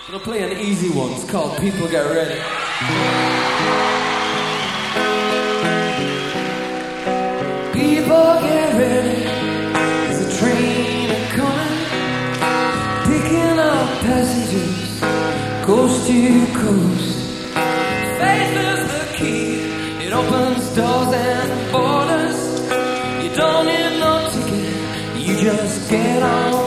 Gonna play an easy one. It's called People Get Ready. People get ready. There's a train a-coming, picking up passengers, coast to coast. Faith is the key. It opens doors and borders. You don't need no ticket. You just get on.